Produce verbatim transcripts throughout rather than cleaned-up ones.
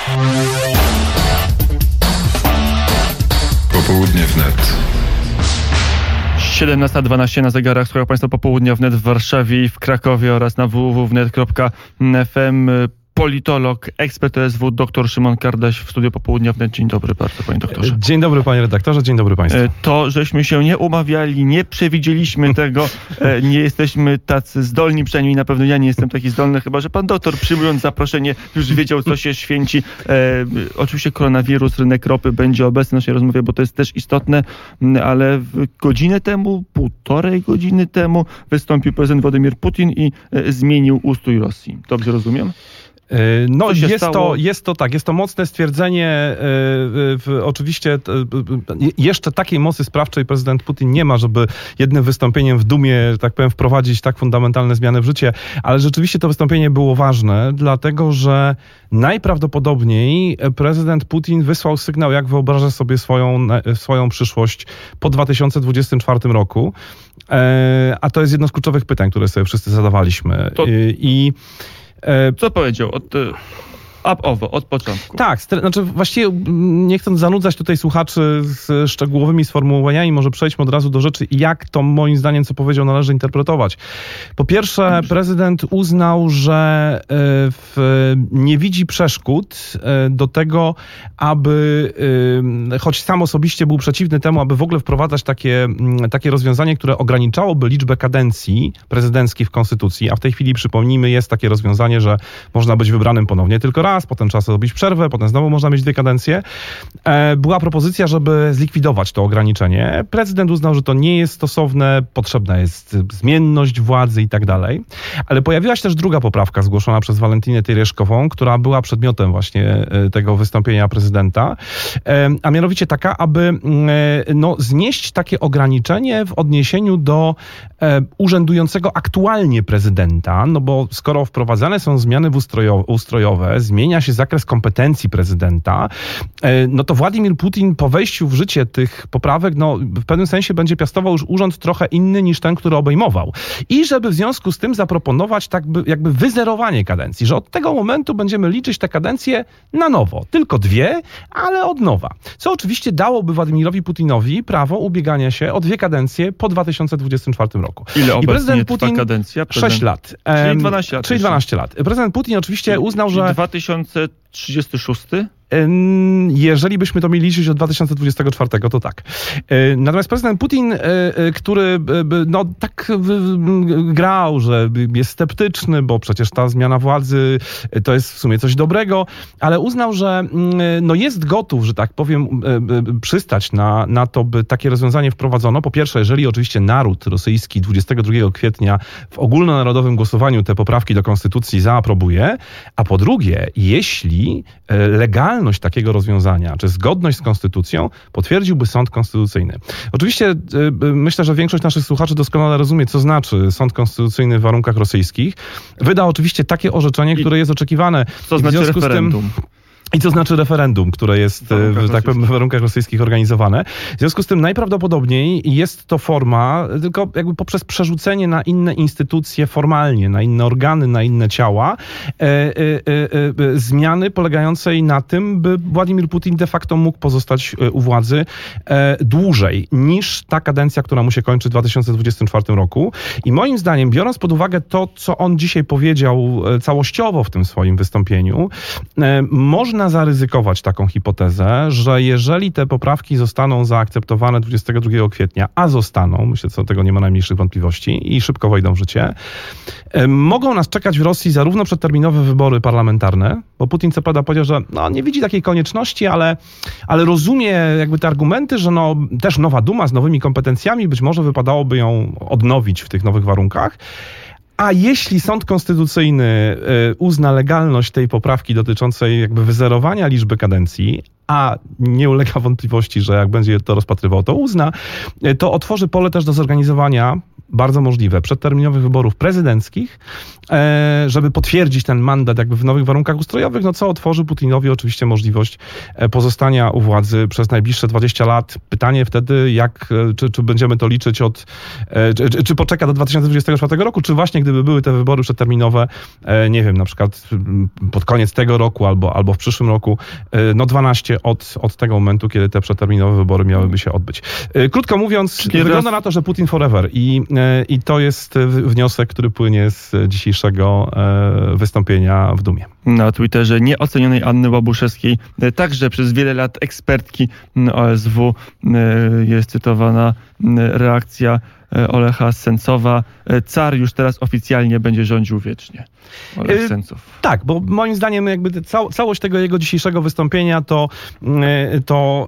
Popołudnie wnet. siedemnasta dwanaście na zegarach. Słuchają Państwo Popołudnia wnet w Warszawie i w Krakowie oraz na w w w kropka wnet kropka f m. Politolog, ekspert O S W, dr Szymon Kardaś w studiu Popołudnia wnet. Dzień dobry bardzo, panie doktorze. Dzień dobry, panie redaktorze, dzień dobry państwu. To, żeśmy się nie umawiali, nie przewidzieliśmy tego, nie jesteśmy tacy zdolni, przynajmniej na pewno ja nie jestem taki zdolny, chyba że pan doktor, przyjmując zaproszenie, już wiedział, co się święci. E, oczywiście koronawirus, rynek ropy będzie obecny w naszej rozmowie, bo to jest też istotne, ale godzinę temu, półtorej godziny temu wystąpił prezydent Władimir Putin i e, zmienił ustrój Rosji. Dobrze rozumiem? No jest to, jest to tak, jest to mocne stwierdzenie, yy, yy, oczywiście yy, jeszcze takiej mocy sprawczej prezydent Putin nie ma, żeby jednym wystąpieniem w Dumie, że tak powiem, wprowadzić tak fundamentalne zmiany w życie, ale rzeczywiście to wystąpienie było ważne, dlatego że najprawdopodobniej prezydent Putin wysłał sygnał, jak wyobraża sobie swoją, swoją przyszłość po dwa tysiące dwudziestym czwartym roku, yy, a to jest jedno z kluczowych pytań, które sobie wszyscy zadawaliśmy. To... Yy, i Co powiedział? Od, ab owo, od początku. Tak, znaczy właściwie nie chcąc zanudzać tutaj słuchaczy z szczegółowymi sformułowaniami, może przejdźmy od razu do rzeczy, jak to moim zdaniem, co powiedział, należy interpretować. Po pierwsze, Dobrze. prezydent uznał, że w, nie widzi przeszkód do tego, aby, choć sam osobiście był przeciwny temu, aby w ogóle wprowadzać takie, takie rozwiązanie, które ograniczałoby liczbę kadencji prezydenckich w Konstytucji, a w tej chwili, przypomnijmy, jest takie rozwiązanie, że można być wybranym ponownie tylko raz, potem trzeba sobie robić przerwę, potem znowu można mieć dwie kadencje. Była propozycja, żeby zlikwidować to ograniczenie. Prezydent uznał, że to nie jest stosowne, potrzebna jest zmienność władzy i tak dalej. Ale pojawiła się też druga poprawka zgłoszona przez Walentynę Tereszkową, która była przedmiotem właśnie tego wystąpienia prezydenta, a mianowicie taka, aby no, znieść takie ograniczenie w odniesieniu do urzędującego aktualnie prezydenta, no bo skoro wprowadzane są zmiany ustrojowe, zmienia się zakres kompetencji prezydenta, no to Władimir Putin po wejściu w życie tych poprawek, no w pewnym sensie będzie piastował już urząd trochę inny niż ten, który obejmował. I żeby w związku z tym zaproponować tak by, jakby wyzerowanie kadencji, że od tego momentu będziemy liczyć te kadencje na nowo. Tylko dwie, ale od nowa. Co oczywiście dałoby Władimirowi Putinowi prawo ubiegania się o dwie kadencje po dwa tysiące dwudziestym czwartym roku. Ile obecnie I prezydent trwa Putin kadencja? Prezydent... sześć lat. Czyli dwanaście lat. Czyli dwanaście lat. Prezydent Putin oczywiście uznał, że... dwa tysiące trzydziesty szósty? Jeżeli byśmy to mieli liczyć od dwa tysiące dwudziestego czwartego, to tak. Natomiast prezydent Putin, który no tak grał, że jest sceptyczny, bo przecież ta zmiana władzy to jest w sumie coś dobrego, ale uznał, że no jest gotów, że tak powiem, przystać na, na to, by takie rozwiązanie wprowadzono. Po pierwsze, jeżeli oczywiście naród rosyjski dwudziestego drugiego kwietnia w ogólnonarodowym głosowaniu te poprawki do konstytucji zaaprobuje, a po drugie, jeśli legalność takiego rozwiązania, czy zgodność z konstytucją potwierdziłby sąd konstytucyjny. Oczywiście myślę, że większość naszych słuchaczy doskonale rozumie, co znaczy sąd konstytucyjny w warunkach rosyjskich. Wyda oczywiście takie orzeczenie, które jest oczekiwane. Co I w znaczy związku referendum? Z tym, I co znaczy referendum, które jest w, tak powiem, w warunkach rosyjskich organizowane. W związku z tym najprawdopodobniej jest to forma, tylko jakby poprzez przerzucenie na inne instytucje formalnie, na inne organy, na inne ciała, e, e, e, zmiany polegającej na tym, by Władimir Putin de facto mógł pozostać u władzy e, dłużej niż ta kadencja, która mu się kończy w dwa tysiące dwudziestym czwartym roku. I moim zdaniem, biorąc pod uwagę to, co on dzisiaj powiedział całościowo w tym swoim wystąpieniu, e, można Można zaryzykować taką hipotezę, że jeżeli te poprawki zostaną zaakceptowane dwudziestego drugiego kwietnia, a zostaną, myślę, co do tego nie ma najmniejszych wątpliwości i szybko wejdą w życie, mogą nas czekać w Rosji zarówno przedterminowe wybory parlamentarne, bo Putin co prawda powiedział, że no, nie widzi takiej konieczności, ale, ale rozumie jakby te argumenty, że no, też nowa Duma z nowymi kompetencjami, być może wypadałoby ją odnowić w tych nowych warunkach. A jeśli sąd konstytucyjny uzna legalność tej poprawki dotyczącej jakby wyzerowania liczby kadencji, a nie ulega wątpliwości, że jak będzie to rozpatrywał, to uzna, to otworzy pole też do zorganizowania bardzo możliwe, przedterminowych wyborów prezydenckich, e, żeby potwierdzić ten mandat jakby w nowych warunkach ustrojowych, no co otworzy Putinowi oczywiście możliwość pozostania u władzy przez najbliższe dwadzieścia lat. Pytanie wtedy, jak, czy, czy będziemy to liczyć od, czy, czy poczeka do dwa tysiące dwudziestego czwartego roku, czy właśnie gdyby były te wybory przedterminowe, nie wiem, na przykład pod koniec tego roku albo, albo w przyszłym roku, no dwanaście od, od tego momentu, kiedy te przedterminowe wybory miałyby się odbyć. Krótko mówiąc, Czyli wygląda raz... na to, że Putin forever i, i to jest wniosek, który płynie z dzisiejszego wystąpienia w Dumie. Na Twitterze nieocenionej Anny Łabuszewskiej, także przez wiele lat ekspertki O S W, jest cytowana reakcja Olecha Sencowa. Car już teraz oficjalnie będzie rządził wiecznie. Olech Sencow. Tak, bo moim zdaniem jakby cał, całość tego jego dzisiejszego wystąpienia to, to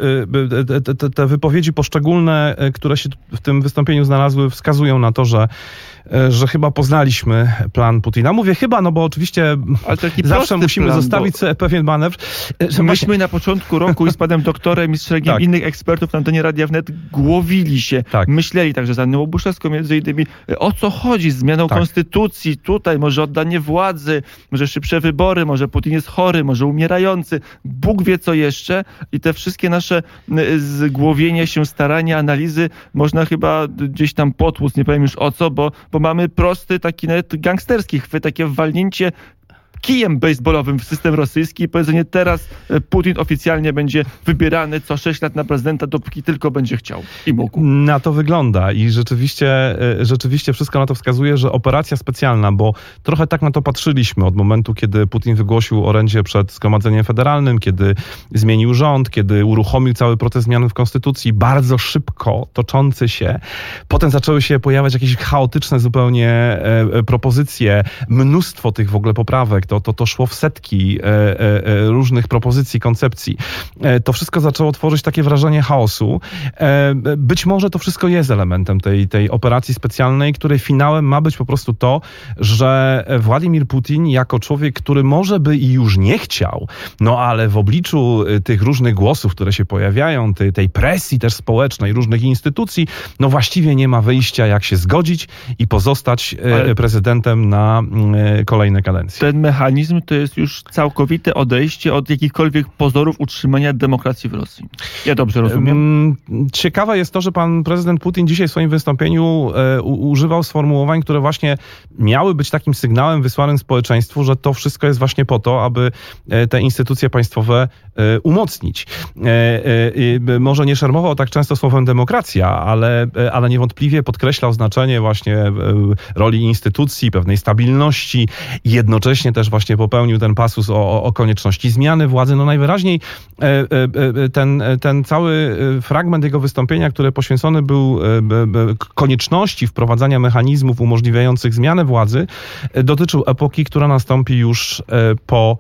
te, te wypowiedzi poszczególne, które się w tym wystąpieniu znalazły, wskazują na to, że że chyba poznaliśmy plan Putina. Mówię chyba, no bo oczywiście zawsze musimy plan, zostawić sobie pewien manewr. Że myśmy właśnie... na początku roku i z panem doktorem i z szeregiem tak. innych ekspertów na antenie Radia Wnet głowili się, tak. myśleli także z Anną Łabuszewską między innymi, o co chodzi z zmianą tak. konstytucji, tutaj może oddanie władzy, może szybsze wybory, może Putin jest chory, może umierający, Bóg wie co jeszcze i te wszystkie nasze zgłowienie się, starania, analizy można chyba gdzieś tam potłuc, nie powiem już o co, bo bo mamy prosty, taki nawet gangsterski chwyt, takie walnięcie kijem baseballowym w system rosyjski i powiedzenie, teraz Putin oficjalnie będzie wybierany co sześć lat na prezydenta, dopóki tylko będzie chciał i mógł. Na to wygląda i rzeczywiście, rzeczywiście wszystko na to wskazuje, że operacja specjalna, bo trochę tak na to patrzyliśmy od momentu, kiedy Putin wygłosił orędzie przed Zgromadzeniem Federalnym, kiedy zmienił rząd, kiedy uruchomił cały proces zmian w konstytucji, bardzo szybko toczący się. Potem zaczęły się pojawiać jakieś chaotyczne zupełnie propozycje, mnóstwo tych w ogóle poprawek. To, to, to szło w setki e, e, różnych propozycji, koncepcji. E, to wszystko zaczęło tworzyć takie wrażenie chaosu. E, być może to wszystko jest elementem tej, tej operacji specjalnej, której finałem ma być po prostu to, że Władimir Putin jako człowiek, który może by i już nie chciał, no ale w obliczu tych różnych głosów, które się pojawiają, tej, tej presji też społecznej, różnych instytucji, no właściwie nie ma wyjścia, jak się zgodzić i pozostać ale prezydentem na kolejne kadencje. Ten mechanizm to jest już całkowite odejście od jakichkolwiek pozorów utrzymania demokracji w Rosji. Ja dobrze rozumiem? Ciekawe jest to, że pan prezydent Putin dzisiaj w swoim wystąpieniu e, u, używał sformułowań, które właśnie miały być takim sygnałem wysłanym społeczeństwu, że to wszystko jest właśnie po to, aby e, te instytucje państwowe e, umocnić. E, e, może nie szermował tak często słowem demokracja, ale, e, ale niewątpliwie podkreślał znaczenie właśnie e, roli instytucji, pewnej stabilności i jednocześnie też właśnie popełnił ten pasus o, o konieczności zmiany władzy. No najwyraźniej ten, ten cały fragment jego wystąpienia, który poświęcony był konieczności wprowadzania mechanizmów umożliwiających zmianę władzy, dotyczył epoki, która nastąpi już po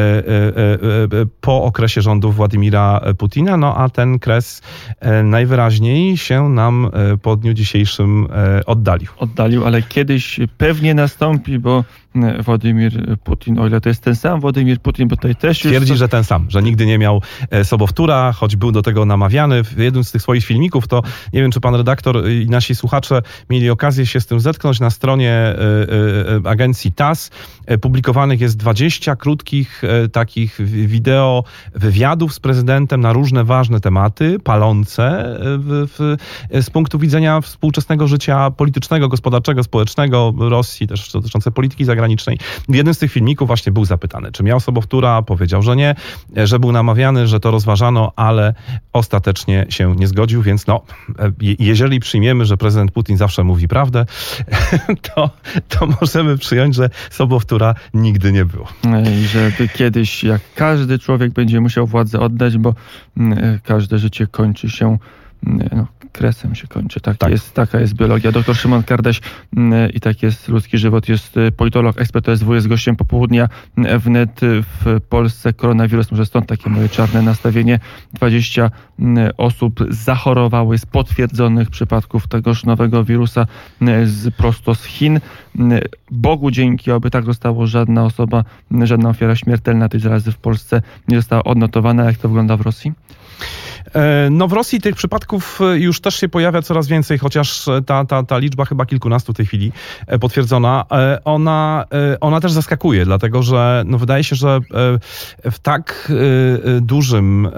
po okresie rządów Władimira Putina, no a ten kres najwyraźniej się nam po dniu dzisiejszym oddalił. Oddalił, ale kiedyś pewnie nastąpi, bo Władimir Putin, o ile to jest ten sam Władimir Putin, bo tutaj też już... Twierdzi, że ten sam, że nigdy nie miał sobowtóra, choć był do tego namawiany. W jednym z tych swoich filmików, to nie wiem, czy pan redaktor i nasi słuchacze mieli okazję się z tym zetknąć, na stronie agencji T A S publikowanych jest dwadzieścia krótkich takich wideo wywiadów z prezydentem na różne ważne tematy, palące w, w, z punktu widzenia współczesnego życia politycznego, gospodarczego, społecznego Rosji, też dotyczące polityki zagranicznej. W jednym z tych filmików właśnie był zapytany, czy miał sobowtóra, powiedział, że nie, że był namawiany, że to rozważano, ale ostatecznie się nie zgodził, więc no, jeżeli przyjmiemy, że prezydent Putin zawsze mówi prawdę, to, to możemy przyjąć, że sobowtóra nigdy nie było. I żeby kiedyś, jak każdy człowiek będzie musiał władzę oddać, bo każde życie kończy się, no, kresem się kończy. Tak, tak. Jest, taka jest biologia. Doktor Szymon Kardaś i tak jest ludzki żywot. Jest politolog, ekspert O S W, jest gościem popołudnia wnet. W Polsce koronawirus, może stąd takie moje czarne nastawienie. dwadzieścia osób zachorowało z potwierdzonych przypadków tegoż nowego wirusa z, prosto z Chin. Bogu dzięki, aby tak zostało, żadna osoba, żadna ofiara śmiertelna tej zarazy w Polsce nie została odnotowana. Jak to wygląda w Rosji? No w Rosji tych przypadków już też się pojawia coraz więcej, chociaż ta, ta, ta liczba chyba kilkunastu w tej chwili potwierdzona, ona, ona też zaskakuje, dlatego że no wydaje się, że w tak dużym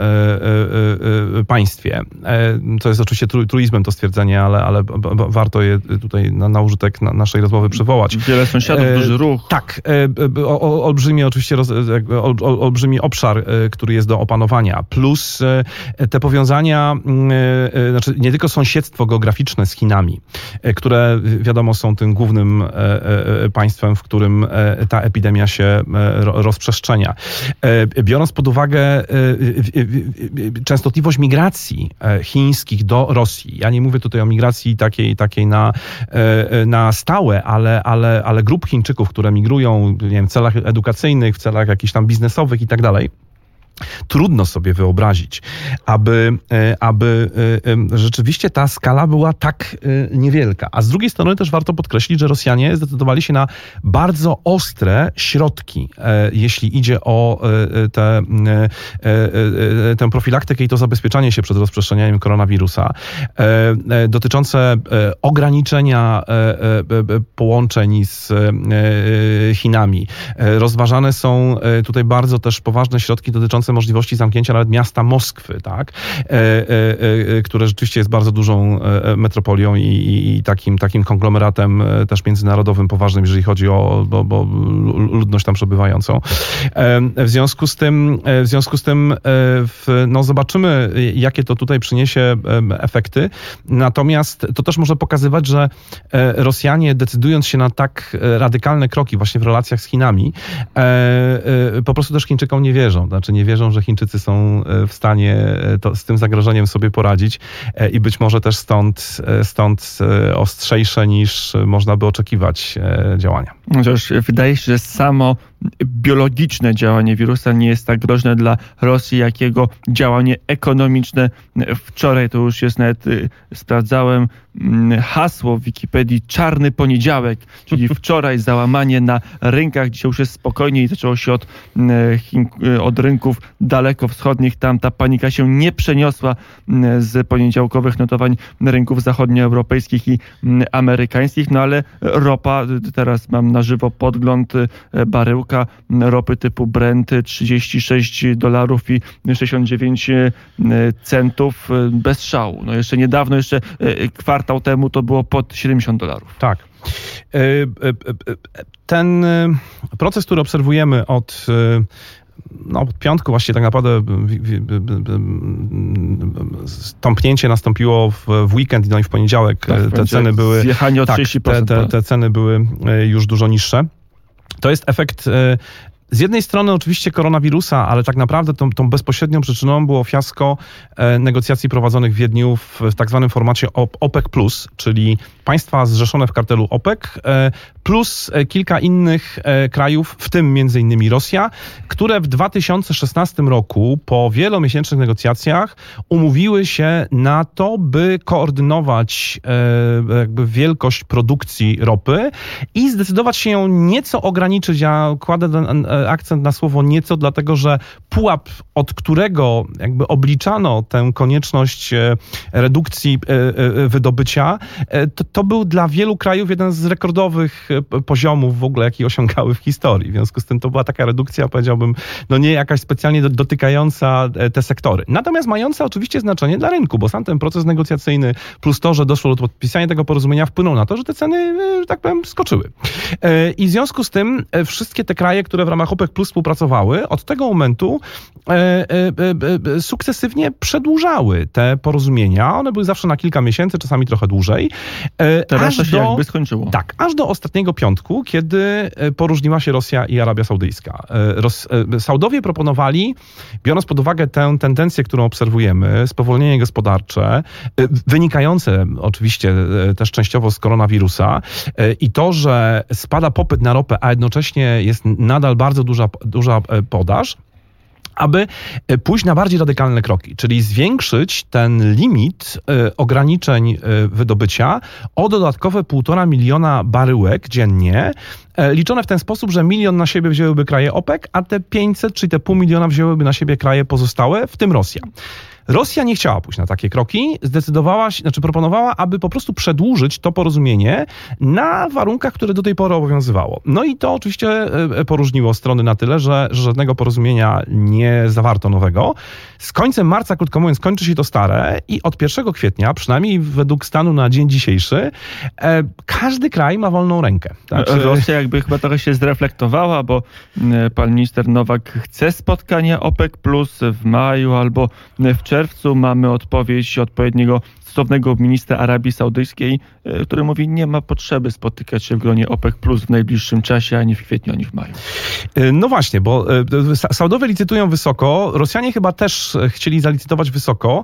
państwie, to jest oczywiście truizmem to stwierdzenie, ale, ale warto je tutaj na, na użytek naszej rozmowy przywołać. Wiele sąsiadów, duży ruch. Tak, olbrzymi oczywiście, olbrzymi obszar, który jest do opanowania, plus te powiązania, znaczy nie tylko sąsiedztwo geograficzne z Chinami, które wiadomo są tym głównym państwem, w którym ta epidemia się rozprzestrzenia. Biorąc pod uwagę częstotliwość migracji chińskich do Rosji, ja nie mówię tutaj o migracji takiej, takiej na, na stałe, ale, ale, ale grup Chińczyków, które migrują nie wiem, w celach edukacyjnych, w celach jakichś tam biznesowych i tak dalej, trudno sobie wyobrazić, aby, aby rzeczywiście ta skala była tak niewielka. A z drugiej strony też warto podkreślić, że Rosjanie zdecydowali się na bardzo ostre środki, jeśli idzie o te, tę profilaktykę i to zabezpieczanie się przed rozprzestrzenianiem koronawirusa, dotyczące ograniczenia połączeń z Chinami. Rozważane są tutaj bardzo też poważne środki dotyczące możliwości zamknięcia nawet miasta Moskwy, tak? E, e, e, które rzeczywiście jest bardzo dużą metropolią i, i, i takim, takim konglomeratem też międzynarodowym poważnym, jeżeli chodzi o bo, bo ludność tam przebywającą. E, w związku z tym, w związku z tym w, no zobaczymy, jakie to tutaj przyniesie efekty. Natomiast to też może pokazywać, że Rosjanie, decydując się na tak radykalne kroki właśnie w relacjach z Chinami, po prostu też Chińczykom nie wierzą. Znaczy nie wierzą, że Chińczycy są w stanie to, z tym zagrożeniem sobie poradzić i być może też stąd, stąd ostrzejsze niż można by oczekiwać działania. Chociaż wydaje się, że samo biologiczne działanie wirusa nie jest tak groźne dla Rosji, jak jego działanie ekonomiczne. Wczoraj to już jest nawet, sprawdzałem, hasło w Wikipedii czarny poniedziałek, czyli wczoraj załamanie na rynkach, dzisiaj już jest spokojniej, zaczęło się od, od rynków dalekowschodnich, tam ta panika się nie przeniosła z poniedziałkowych notowań rynków zachodnioeuropejskich i amerykańskich, no ale ropa, teraz mam na żywo podgląd, baryłka ropy typu Brent trzydzieści sześć dolarów i sześćdziesiąt dziewięć centów bez szału. No jeszcze niedawno, jeszcze kwartał temu to było pod siedemdziesiąt dolarów. Tak. Ten proces, który obserwujemy od no, od piątku właściwie tak naprawdę stąpnięcie nastąpiło w, w weekend, no i w poniedziałek tak, te ceny były zjechanie o tak, trzydzieści procent. Te, te, te ceny były już dużo niższe. To jest efekt z jednej strony oczywiście koronawirusa, ale tak naprawdę tą, tą bezpośrednią przyczyną było fiasko e, negocjacji prowadzonych w Wiedniu w, w tak zwanym formacie OPEC plus, czyli państwa zrzeszone w kartelu OPEC, e, plus e, kilka innych e, krajów, w tym między innymi Rosja, które w dwa tysiące szesnastym roku po wielomiesięcznych negocjacjach umówiły się na to, by koordynować e, jakby wielkość produkcji ropy i zdecydować się ją nieco ograniczyć. Ja kładę ten akcent na słowo nieco, dlatego że pułap, od którego jakby obliczano tę konieczność redukcji wydobycia, to, to był dla wielu krajów jeden z rekordowych poziomów w ogóle, jaki osiągały w historii. W związku z tym to była taka redukcja, powiedziałbym, no nie jakaś specjalnie dotykająca te sektory. Natomiast mająca oczywiście znaczenie dla rynku, bo sam ten proces negocjacyjny plus to, że doszło do podpisania tego porozumienia, wpłynął na to, że te ceny, że tak powiem, skoczyły. I w związku z tym wszystkie te kraje, które w ramach OPEC plus współpracowały, od tego momentu e, e, e, sukcesywnie przedłużały te porozumienia. One były zawsze na kilka miesięcy, czasami trochę dłużej. E, Teraz to się do, jakby skończyło. Tak, aż do ostatniego piątku, kiedy poróżniła się Rosja i Arabia Saudyjska. Ros, Saudowie proponowali, biorąc pod uwagę tę tendencję, którą obserwujemy, spowolnienie gospodarcze, wynikające oczywiście też częściowo z koronawirusa i to, że spada popyt na ropę, a jednocześnie jest nadal bardzo duża, duża podaż, aby pójść na bardziej radykalne kroki, czyli zwiększyć ten limit y, ograniczeń y, wydobycia o dodatkowe półtora miliona baryłek dziennie, y, liczone w ten sposób, że milion na siebie wzięłyby kraje OPEC, a te pięćset, czyli te pół miliona wzięłyby na siebie kraje pozostałe, w tym Rosja. Rosja nie chciała pójść na takie kroki, zdecydowała się, znaczy proponowała, aby po prostu przedłużyć to porozumienie na warunkach, które do tej pory obowiązywało. No i to oczywiście poróżniło strony na tyle, że, że żadnego porozumienia nie zawarto nowego. Z końcem marca, krótko mówiąc, kończy się to stare i od pierwszego kwietnia, przynajmniej według stanu na dzień dzisiejszy, e, każdy kraj ma wolną rękę. Znaczy... Rosja jakby chyba trochę się zreflektowała, bo pan minister Nowak chce spotkania OPEC plus w maju albo w czerwcu. Mamy odpowiedź odpowiedniego stosownego ministra Arabii Saudyjskiej, który mówi, nie ma potrzeby spotykać się w gronie OPEC plus w najbliższym czasie, ani w kwietniu, ani w maju. No właśnie, bo Saudowie licytują wysoko, Rosjanie chyba też chcieli zalicytować wysoko,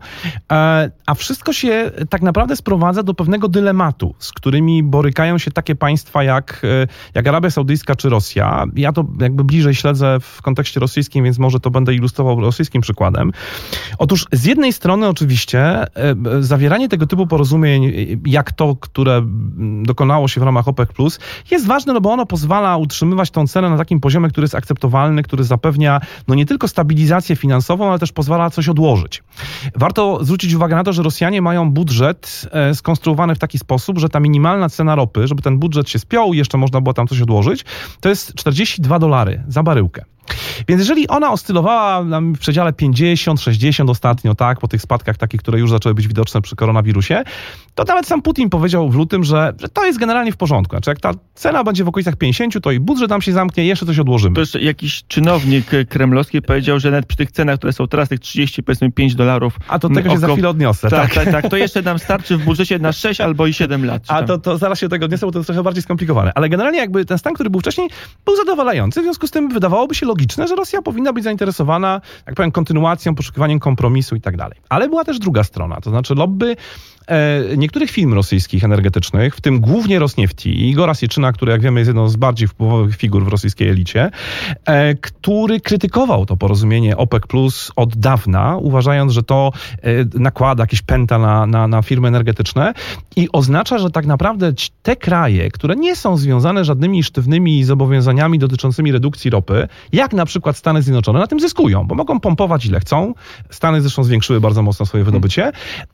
a wszystko się tak naprawdę sprowadza do pewnego dylematu, z którymi borykają się takie państwa jak, jak Arabia Saudyjska czy Rosja. Ja to jakby bliżej śledzę w kontekście rosyjskim, więc może to będę ilustrował rosyjskim przykładem. Otóż z jednej strony oczywiście zawieranie tego typu porozumień, jak to, które dokonało się w ramach OPEC plus, jest ważne, no bo ono pozwala utrzymywać tą cenę na takim poziomie, który jest akceptowalny, który zapewnia no nie tylko stabilizację finansową, ale też pozwala coś odłożyć. Warto zwrócić uwagę na to, że Rosjanie mają budżet e, skonstruowany w taki sposób, że ta minimalna cena ropy, żeby ten budżet się spiął i jeszcze można było tam coś odłożyć, to jest czterdzieści dwa dolary za baryłkę. Więc jeżeli ona oscylowała w przedziale pięćdziesiąt sześćdziesiąt ostatnio, tak, po tych spadkach takich, które już zaczęły być widoczne przy koronawirusie, to nawet sam Putin powiedział w lutym, że, że to jest generalnie w porządku. Znaczy jak ta cena będzie w okolicach pięćdziesiąt, to i budżet nam się zamknie, jeszcze coś odłożymy. To jeszcze jakiś czynownik kremlowski powiedział, że nawet przy tych cenach, które są teraz, tych trzydzieści, powiedzmy pięć dolarów. A to tego się około... za chwilę odniosę. Tak, tak, tak, tak. To jeszcze nam starczy w budżecie na sześć albo i siedem lat. A to, to zaraz się tego odniosę, bo to jest trochę bardziej skomplikowane. Ale generalnie jakby ten stan, który był wcześniej, był zadowalający. W związku z tym wydawałoby się logiczne, że Rosja powinna być zainteresowana, jak powiem, kontynuacją, poszukiwaniem kompromisu i tak dalej. Ale była też druga strona, to znaczy lobby e, niektórych firm rosyjskich energetycznych, w tym głównie Rosniefti i Igora Sieczyna, który jak wiemy jest jedną z bardziej wpływowych figur w rosyjskiej elicie, e, który krytykował to porozumienie OPEC plus od dawna, uważając, że to e, nakłada jakieś pęta na, na, na firmy energetyczne i oznacza, że tak naprawdę te kraje, które nie są związane żadnymi sztywnymi zobowiązaniami dotyczącymi redukcji ropy, jak na przykład Stany Zjednoczone, na tym zyskują, bo mogą pompować ile chcą. Stany zresztą zwiększyły bardzo mocno swoje wydobycie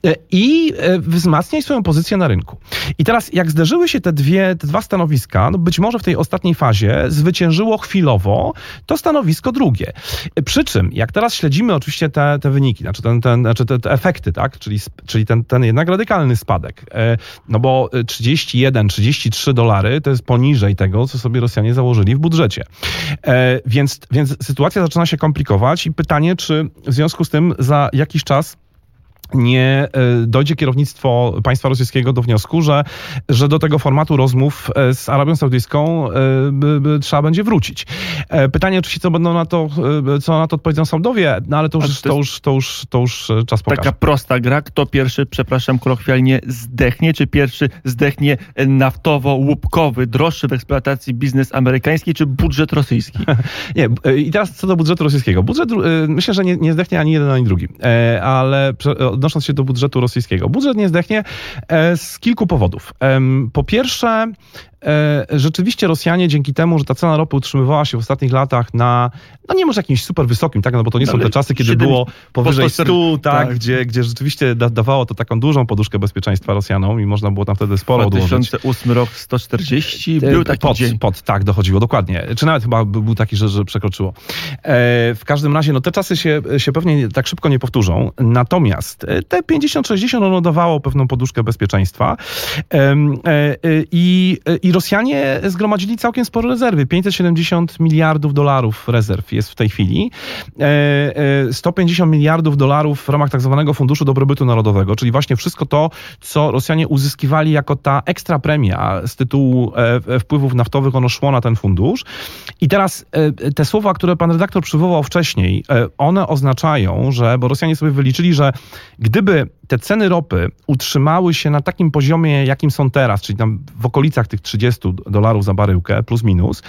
i wzmacniać swoją pozycję na rynku. I teraz jak zderzyły się te dwie, te dwa stanowiska, no być może w tej ostatniej fazie zwyciężyło chwilowo to stanowisko drugie. Przy czym, jak teraz śledzimy oczywiście te, te wyniki, znaczy, ten, ten, znaczy te, te efekty, tak, czyli, czyli ten, ten jednak radykalny spadek, no bo trzydzieści jeden trzydzieści trzy dolary to jest poniżej tego, co sobie Rosjanie założyli w budżecie. Więc, więc sytuacja zaczyna się komplikować i pytanie, czy w związku z tym za jakiś czas nie dojdzie kierownictwo państwa rosyjskiego do wniosku, że, że do tego formatu rozmów z Arabią Saudyjską by, by trzeba będzie wrócić. Pytanie oczywiście, co będą na to, co na to odpowiedzą Saudowie, no ale to już, to, to, już, to, już, to już czas pokaże. Taka prosta gra. Kto pierwszy, przepraszam kolokwialnie, zdechnie? Czy pierwszy zdechnie naftowo-łupkowy, droższy w eksploatacji biznes amerykański, czy budżet rosyjski? Nie, i teraz co do budżetu rosyjskiego. Budżet, myślę, że nie, nie zdechnie ani jeden, ani drugi, ale odnosząc się do budżetu rosyjskiego. Budżet nie zdechnie z kilku powodów. Po pierwsze, rzeczywiście Rosjanie dzięki temu, że ta cena ropy utrzymywała się w ostatnich latach na, no nie może jakimś super wysokim, tak, no bo to nie są te czasy, kiedy siedem, było powyżej stu, tak, tak. Gdzie, gdzie rzeczywiście da, dawało to taką dużą poduszkę bezpieczeństwa Rosjanom i można było tam wtedy sporo odłożyć. dwa tysiące ósmy rok sto czterdzieści, był taki pod, dzień. Pod, tak, dochodziło, dokładnie. Czy nawet chyba był taki, że, że przekroczyło. E, w każdym razie, no te czasy się, się pewnie tak szybko nie powtórzą, natomiast te pięćdziesiąt sześćdziesiąt ono dawało pewną poduszkę bezpieczeństwa e, e, i, i Rosjanie zgromadzili całkiem spore rezerwy. pięćset siedemdziesiąt miliardów dolarów rezerw jest w tej chwili. sto pięćdziesiąt miliardów dolarów w ramach tak zwanego Funduszu Dobrobytu Narodowego, czyli właśnie wszystko to, co Rosjanie uzyskiwali jako ta ekstra premia z tytułu wpływów naftowych, ono szło na ten fundusz. I teraz te słowa, które pan redaktor przywołał wcześniej, one oznaczają, że, bo Rosjanie sobie wyliczyli, że gdyby te ceny ropy utrzymały się na takim poziomie, jakim są teraz, czyli tam w okolicach tych trzydziestu trzydziestu dolarów za baryłkę, plus minus,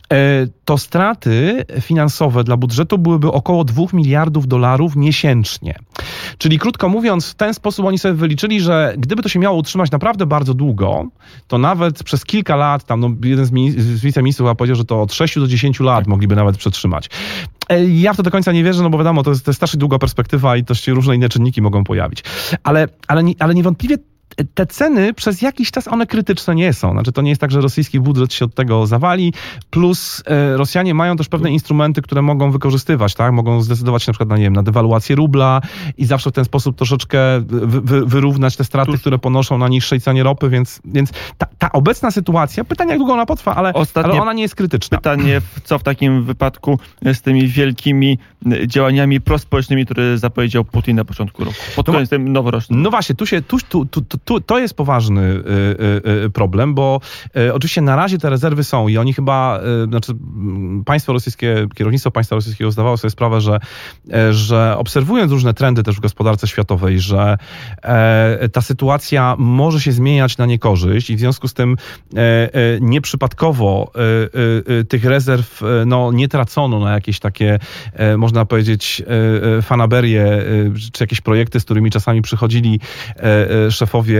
to straty finansowe dla budżetu byłyby około dwóch miliardów dolarów miesięcznie. Czyli krótko mówiąc, w ten sposób oni sobie wyliczyli, że gdyby to się miało utrzymać naprawdę bardzo długo, to nawet przez kilka lat, tam no, jeden z, mini- z wiceministrów powiedział, że to od sześciu do dziesięciu lat mogliby nawet przetrzymać. Ja w to do końca nie wierzę, no bo wiadomo, to jest, to jest strasznie długa perspektywa i to się różne inne czynniki mogą pojawić. Ale, ale, ale niewątpliwie te ceny przez jakiś czas one krytyczne nie są. Znaczy to nie jest tak, że rosyjski budżet się od tego zawali, plus e, Rosjanie mają też pewne instrumenty, które mogą wykorzystywać, tak? Mogą zdecydować się na przykład na, nie wiem, na dewaluację rubla i zawsze w ten sposób troszeczkę wy, wy, wyrównać te straty, które ponoszą na niższej cenie ropy, więc, więc ta, ta obecna sytuacja, pytanie jak długo ona potrwa, ale, ale ona nie jest krytyczna. Pytanie, co w takim wypadku z tymi wielkimi działaniami prospołecznymi, które zapowiedział Putin na początku roku, pod no, koniec tym noworocznym. No właśnie, tu się, tu, tu, tu, tu, to jest poważny y, y, y, problem, bo y, oczywiście na razie te rezerwy są i oni chyba, y, znaczy państwo rosyjskie, kierownictwo państwa rosyjskiego zdawało sobie sprawę, że, y, że obserwując różne trendy też w gospodarce światowej, że y, ta sytuacja może się zmieniać na niekorzyść i w związku z tym y, y, nieprzypadkowo y, y, tych rezerw y, no, nie tracono na jakieś takie, y, można powiedzieć, y, y, fanaberie, y, czy jakieś projekty, z którymi czasami przychodzili y, y, szefowie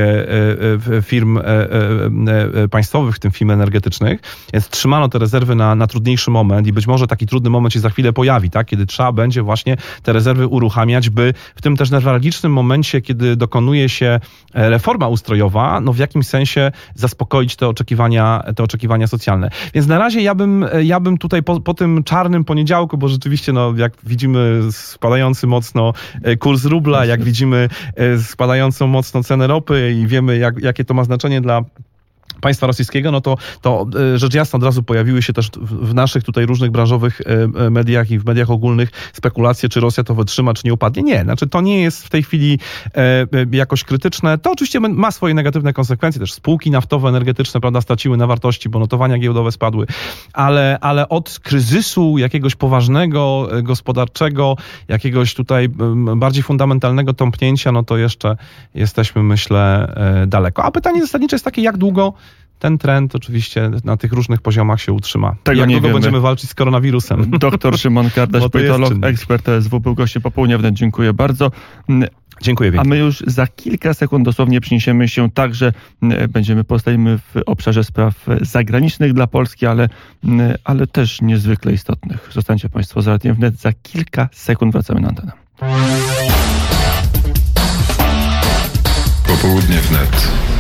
firm państwowych, w tym firm energetycznych, więc trzymano te rezerwy na, na trudniejszy moment i być może taki trudny moment się za chwilę pojawi, tak? Kiedy trzeba będzie właśnie te rezerwy uruchamiać, by w tym też newralgicznym momencie, kiedy dokonuje się reforma ustrojowa, no w jakimś sensie zaspokoić te oczekiwania, te oczekiwania socjalne. Więc na razie ja bym, ja bym tutaj po, po tym czarnym poniedziałku, bo rzeczywiście, no jak widzimy spadający mocno kurs rubla, jak widzimy spadającą mocno cenę ropy i wiemy, jak, jakie to ma znaczenie dla państwa rosyjskiego, no to, to rzecz jasna od razu pojawiły się też w naszych tutaj różnych branżowych mediach i w mediach ogólnych spekulacje, czy Rosja to wytrzyma, czy nie upadnie. Nie, znaczy to nie jest w tej chwili jakoś krytyczne. To oczywiście ma swoje negatywne konsekwencje. Też spółki naftowe, energetyczne, prawda, straciły na wartości, bo notowania giełdowe spadły. Ale, ale od kryzysu jakiegoś poważnego, gospodarczego, jakiegoś tutaj bardziej fundamentalnego tąpnięcia, no to jeszcze jesteśmy, myślę, daleko. A pytanie zasadnicze jest takie, jak długo ten trend oczywiście na tych różnych poziomach się utrzyma. Tego jak nie długo wiemy. będziemy walczyć z koronawirusem? Doktor Szymon Kardaś, politolog, ekspert T S W, był gościem Popołudnia Wnet. Dziękuję bardzo. Dziękuję pięknie. A my już za kilka sekund dosłownie przeniesiemy się także, będziemy pozostajemy w obszarze spraw zagranicznych dla Polski, ale, ale też niezwykle istotnych. Zostańcie Państwo z Radiem Wnet. Za kilka sekund wracamy na antenę. Popołudnie Wnet.